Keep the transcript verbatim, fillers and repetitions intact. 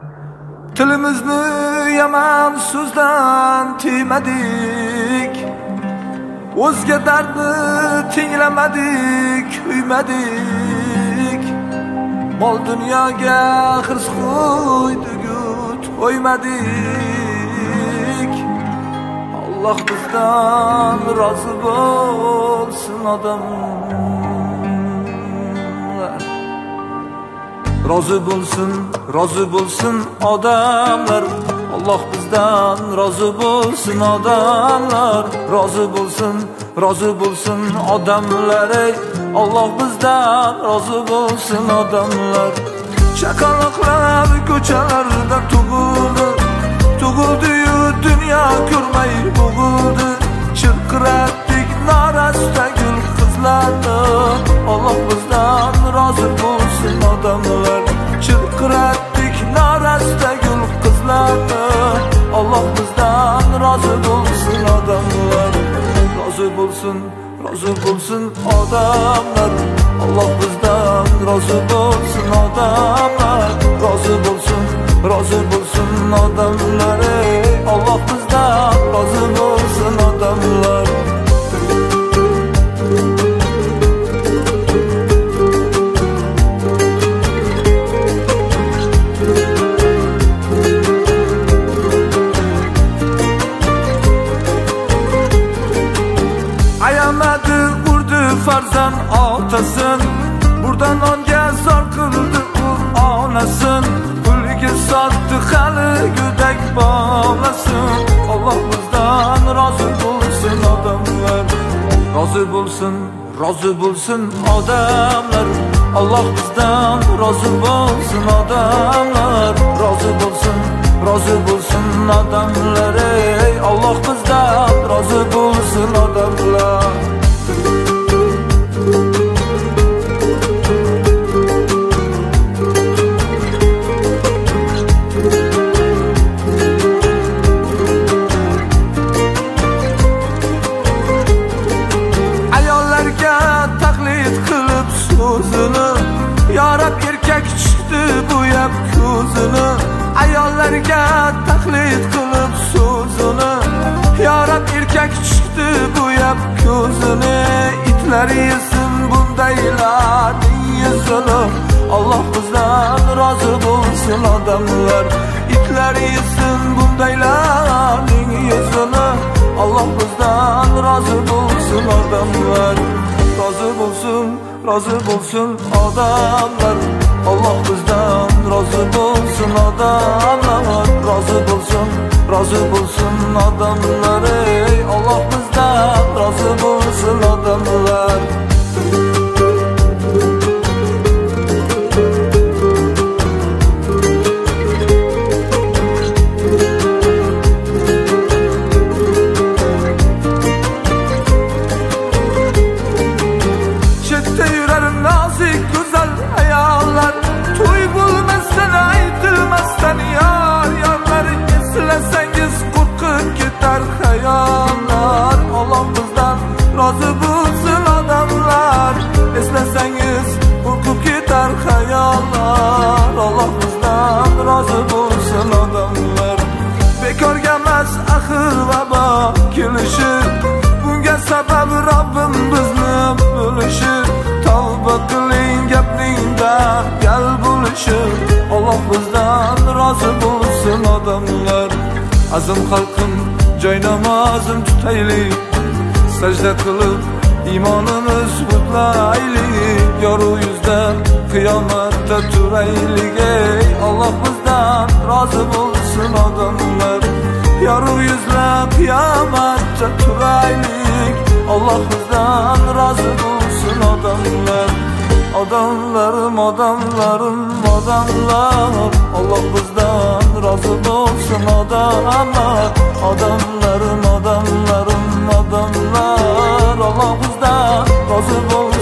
Tilimizni yaman so'zdan tiymadik, o'zga dardni tinglamadik, kuymadik. Mol dunyoga hirs qo'ydik, to'ymadik. Allah bizdan rozi bo'lsin odamlar. Rozi bo'lsin, rozi bo'lsin odamlar. Allah bizdan rozi bo'lsin odamlar. Rozi bo'lsin, rozi bo'lsin odamlar. Ey Allah bizdan rozi bo'lsin odamlar. Chaqaloqlar ko'chalarda tug'ildi, tug'ildi-yu dunyo ko'rmay bo'g'ildi. Chirqiratdik norasta gul qizlarni. Allah bizdan rozi bo'lsin odamlar. Chirqiratdik norasta gul qizlarni. Allah bizdan rozi bo'lsin odamlar. Rozi bo'lsin, rozi bo'lsin odamlar. Allah bizdan rozi bo'lsin odamlar. Rozi bo'lsin, rozi bo'lsin odamlar. Allah bizdan rozi bo'lsin odamlar. Ayamadi urdi farzand otasin, burdan nonga zor qildi u onasin. Puliga sotdi hali go'dak bolasin. Allah bizdan rozi bo'lsin odamlar. Rozi bo'lsin, rozi bo'lsin odamlar. Allah bizdan rozi bo'lsin odamlar. Rozi bo'lsin, rozi bo'lsin odamlar. Ey Allah bizdan rozi bo'lsin odamlar. Yarab erkak chiqdi bo'yab ko'zini. Ayollarga taqlid qilib so'zini. Yarab erkak chiqdi bo'yab ko'zini. Itlar yesin bundaylarning yuzini. Allah bizdan rozi bo'lsin odamlar. Itlar yesin bundaylarning yuzini. Allah bizdan rozi bo'lsin odamlar. Rozi bo'lsin, rozi bo'lsin odamlar. Allah bizdan rozi bo'lsin odamlar. Rozi bo'lsin, rozi bo'lsin odamlar. Ey Allah bizdan rozi bo'lsin odamlar. Allah bizdan rozi bo'lsin odamlar. Eslasangiz qo'rqib ketar xayollar. Allah bizdan rozi bo'lsin odamlar. Bekorga emas axir vabo kelishi. Bunga sabab Robbim bizni bo'lishi. Tavba qiling gapningda gal bo'lishi. Allah bizdan rozi bo'lsin odamlar. Azim xalqim joy namozim tutaylik. Sajda qilib iymonimiz qutlaylik. Yorug' yuzda qiyomatda turaylik. Ey Allah bizdan rozi bo'lsin odamlar. Yorug' yuzda qiyomatda turaylik. Allah bizdan rozi bo'lsin odamlar. Odamlarim, odamlarim, odamlar. Allah bizdan rozi bo'lsin odamlar. Odamlarim, odamlarim, odamlar. Allah bizdan rozi bo'lsin.